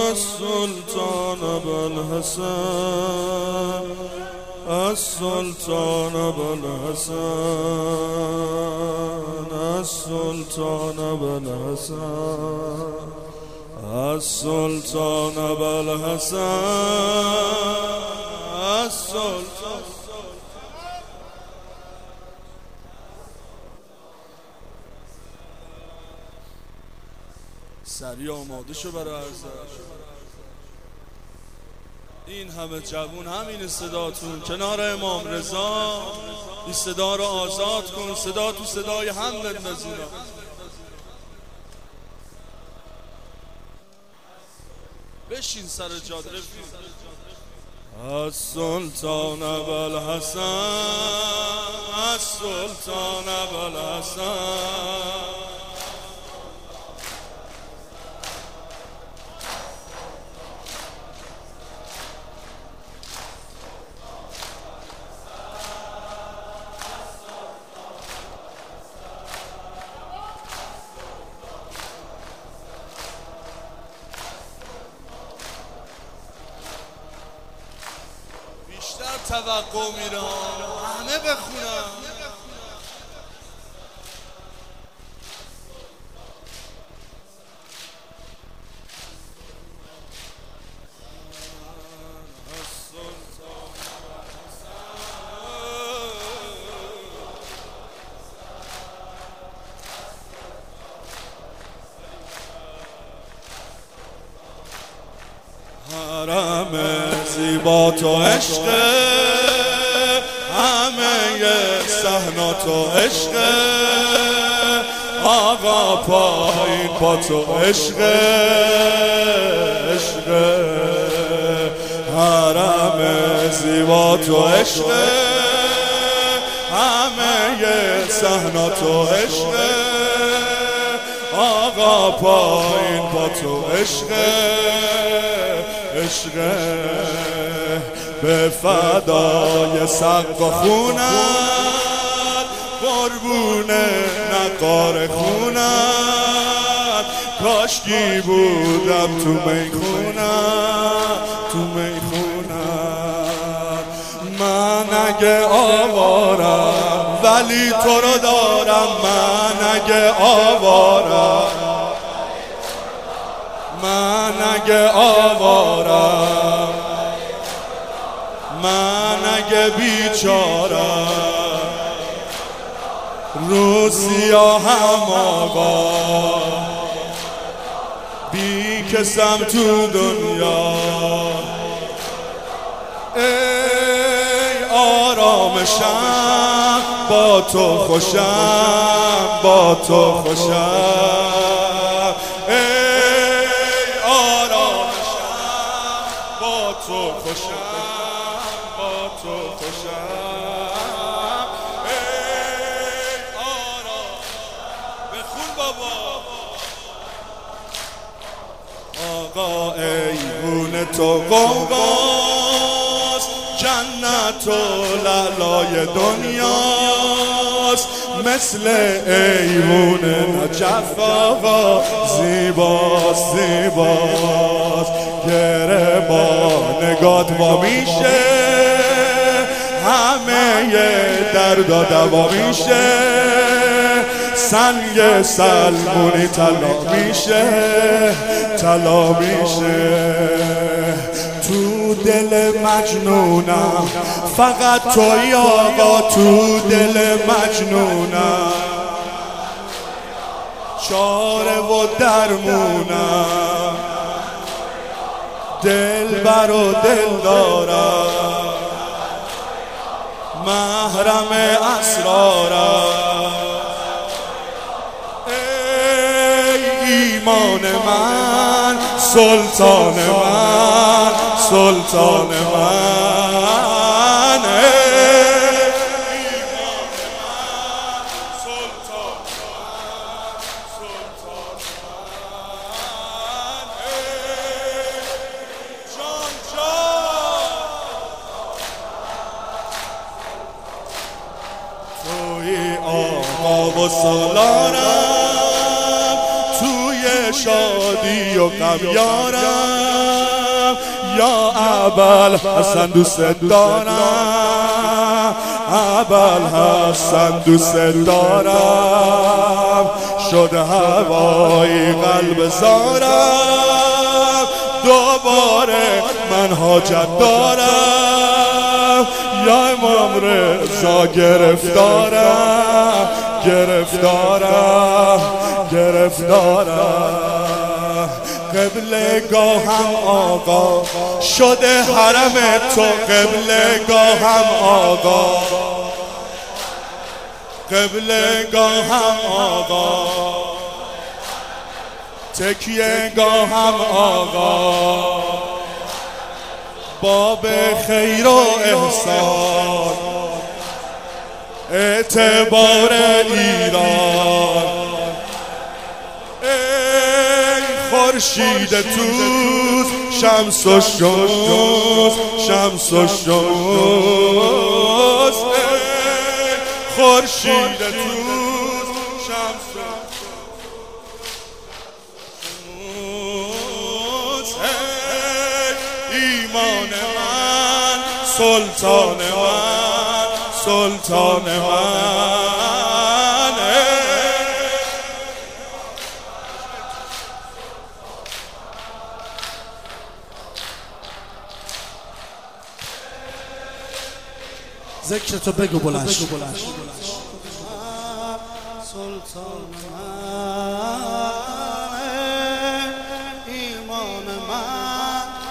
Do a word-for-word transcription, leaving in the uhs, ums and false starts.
السلطان ابوالحسن السلطان ابوالحسن السلطان ابوالحسن السلطان ابوالحسن السلطان. سریع آماده شو برای عرض. این همه جوون، همین صداتون کنار امام رضا، این صدا رو آزاد کن، صدا تو صدای هم بندازینا. بشین سر جاد رفیق. السلطان ابوالحسن السلطان ابوالحسن بیشتر توقع میرم همه بخونم. حرم زیبا تو عشق، همه صحنا تو عشق، آقا پایین پا تو عشق عشق. حرم زیبا تو عشق، همه صحنا تو عشق، آقا پایین پا تو عشق عشق. به فدای سق و خونت قربون نقار خونت، کاشکی بودم تو میخونت تو میخونت. من اگه آوارم ولی تو رو دارم، من اگه آوارم من اگه آوارم من اگه بیچارم، رو سیاهم آقا بی کسم تو دنیا. ای آرامشم با تو خوشم با تو خوشم، ای آرامشم با تو خوشم با تو خوشم، ای آرام. بخون بابا. آقا ایوون تو قوقاست، جنت و لالای دنیاست، مثل ایوون نجف آقا زیباست زیباست. گره با نگات با میشه، همه دردا دوا میشه، سنگ سلمونی طلا میشه طلا میشه. تو دل مجنونم فقط توی آقا، تو دل مجنونم چاره و درمونم، دل بر و دل دارم، محرم اسرارم. ای ایمان من سلطان من سلطان من، ای ایمان من سلطان من سلطان من، ای جان جان. توی آقا و سالارم، توی شادی و غم یارم، یا ابوالحسن دوست دارم، ابوالحسن دوست دارم، شد هوای قلب زارم، دوباره من حاجت دارم، یا امام رضا گرفتارم، گرفتارم، گرفتارم. قبلگاهم آقا شده حرم تو، قبلگاهم آقا، قبلگاهم آقا، تکیهگاهم آقا، باب خیر و احسان، اعتبار ایران، خورشید توز، شمس و شمس، شمس و شمس، خورشید توز، شمس و شمس، ایمان من، سلطان من، سلطان من. ذکر تو بگو بلند شو. سلطان من